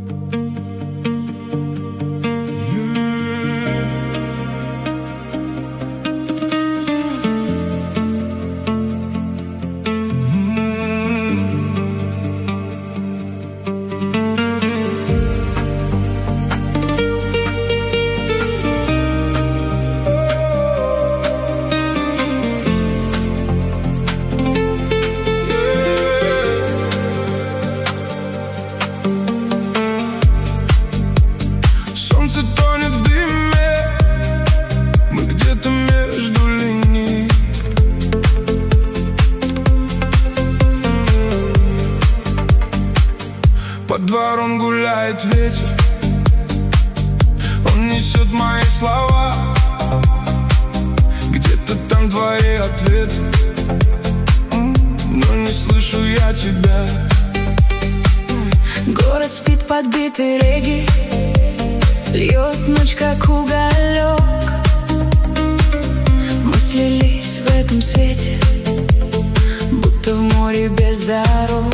Под двором гуляет ветер, он несет мои слова. Где-то там твои ответы, но не слышу я тебя. Город спит подбитый регги, льет ночь как уголек. Мы слились в этом свете, будто в море без дорог.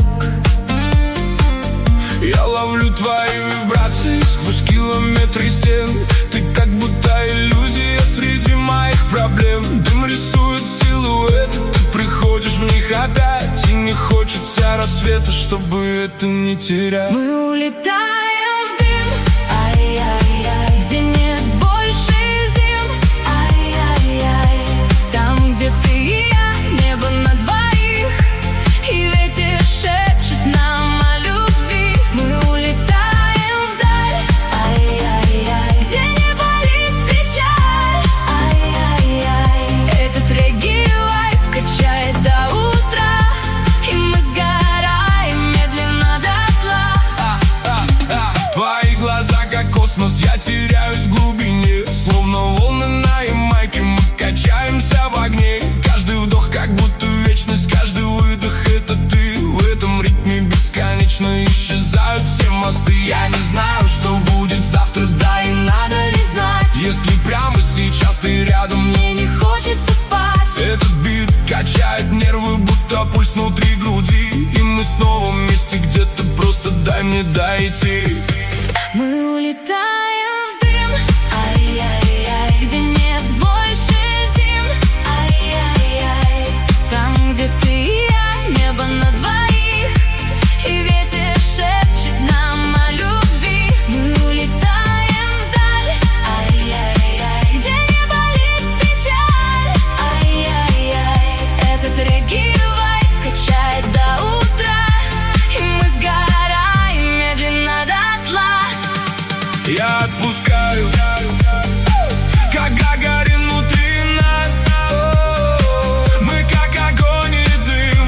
Я ловлю твои вибрации сквозь километры стен. Ты как будто иллюзия среди моих проблем. Дым рисует силуэты, ты приходишь в них опять. И не хочется рассвета, чтобы это не терять. Мы улетаем в дым, ай-яй-яй, где нет больше зим, ай-яй-яй. Там, где ты и я, небо на двоих, и ветер шепчет нам о любви. Мы улетаем вдаль, ай-яй-яй, где не болит печаль, ай-яй-яй. Этот регги-вайб качает до утра, и мы сгораем медленно дотла. Твои глаза как космос, я теряюсь в глубине. Словно волны на Ямайке, мы качаемся в огне. Каждый вдох как будто вечность, каждый выдох это ты. В этом ритме бесконечно исчезают все мосты. Я не знаю, что будет завтра, да и надо ли знать. Если прямо сейчас ты рядом, Мне не хочется спать. этот бит качает нервы, будто пульс внутри груди. И мы снова вместе где-то, просто дай мне дойти. Мы улетаем в дым, ай-яй-яй, где нет больше зим, ай-яй-яй. Там, где ты и я, небо на двоих, и ветер шепчет нам о любви. Мы улетаем вдаль, ай-яй-яй, где не болит печаль, ай-яй-яй. Этот регги-вайб качает до утра, и мы сгораем медленно дотла. Я отпускаю, как Гагарин внутри нас. Мы как огонь и дым,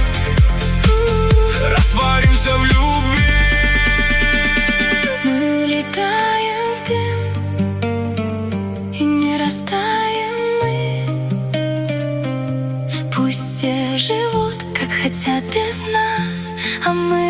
растворимся в любви. Мы улетаем в дым, и не растаем мы. Пусть все живут, как хотят без нас, а мы